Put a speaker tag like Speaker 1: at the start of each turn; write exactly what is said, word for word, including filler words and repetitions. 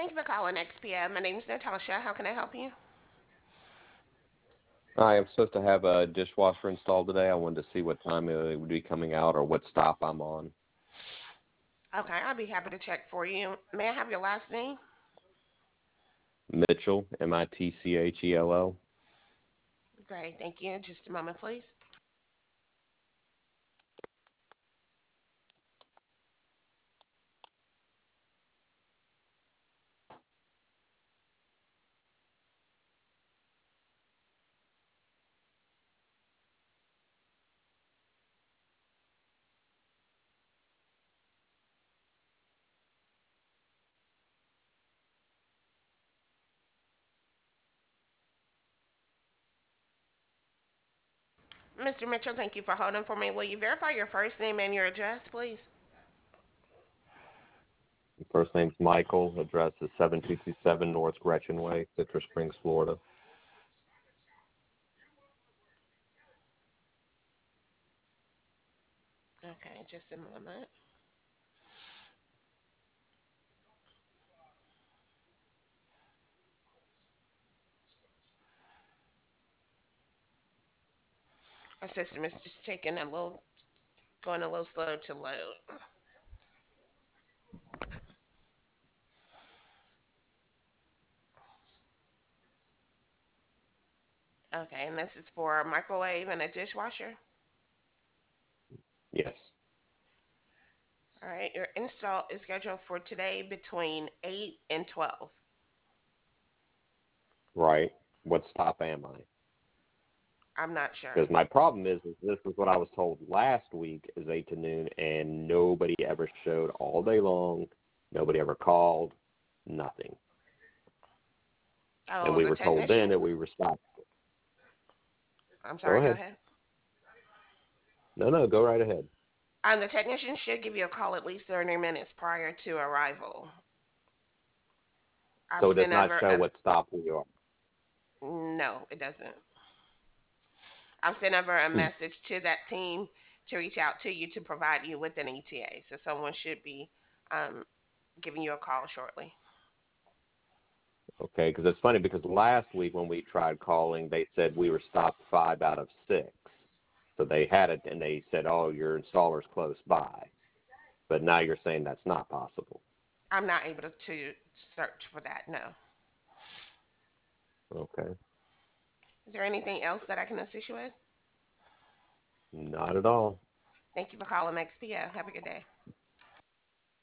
Speaker 1: Thank you for calling X P M. My name is Natasha. How can I help you?
Speaker 2: Hi, I'm supposed to have a dishwasher installed today. I wanted to see what time it would be coming out or what stop I'm on.
Speaker 1: Okay, I'll be happy to check for you. May I have your last name?
Speaker 2: Mitchell, M I T C H E L L.
Speaker 1: Great, thank you. Just a moment, please. mister Mitchell, thank you for holding for me. Will you verify your first name and your address, please?
Speaker 2: First name's Michael. Address is seven two two seven North Gretchen Way, Citrus Springs, Florida.
Speaker 1: Okay, just a moment. Our system is just taking a little, going a little slow to load. Okay, and this is for a microwave and a dishwasher.
Speaker 2: Yes.
Speaker 1: All right, your install is scheduled for today between eight and twelve.
Speaker 2: Right. What stop am I?
Speaker 1: I'm not sure.
Speaker 2: Because my problem is, is this is what I was told last week is eight to noon, and nobody ever showed all day long. Nobody ever called. Nothing. And
Speaker 1: Oh,
Speaker 2: we
Speaker 1: the
Speaker 2: were told then
Speaker 1: technician?
Speaker 2: that we were stopped.
Speaker 1: I'm
Speaker 2: Go
Speaker 1: sorry, go
Speaker 2: ahead.
Speaker 1: ahead.
Speaker 2: No, no, go right ahead.
Speaker 1: Um, the technician should give you a call at least thirty minutes prior to arrival. I've
Speaker 2: So it does
Speaker 1: sent
Speaker 2: not
Speaker 1: over
Speaker 2: show
Speaker 1: a,
Speaker 2: what stop we are.
Speaker 1: no, it doesn't. I've sent over a
Speaker 2: Hmm.
Speaker 1: message to that team to reach out to you to provide you with an E T A. So someone should be um, giving you a call shortly.
Speaker 2: Okay, because it's funny because last week when we tried calling, they said we were stopped five out of six. So they had it and they said, oh, your installer's close by. But now you're saying that's not possible.
Speaker 1: I'm not able to, to search for that. No.
Speaker 2: Okay,
Speaker 1: Is there anything else that I can assist you with?
Speaker 2: not at all.
Speaker 1: Thank you for calling X P O. Have a good day.